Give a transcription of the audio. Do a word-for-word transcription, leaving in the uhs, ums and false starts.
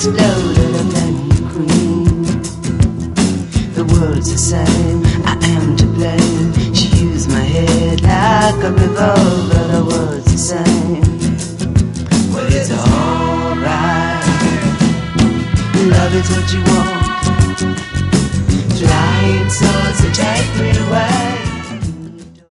exploded and then you cream. The world's the same, I am to blame. She used my head like a revolver. The world's the same. Well, it's alright. Love is what you want. Flying swords to take me away.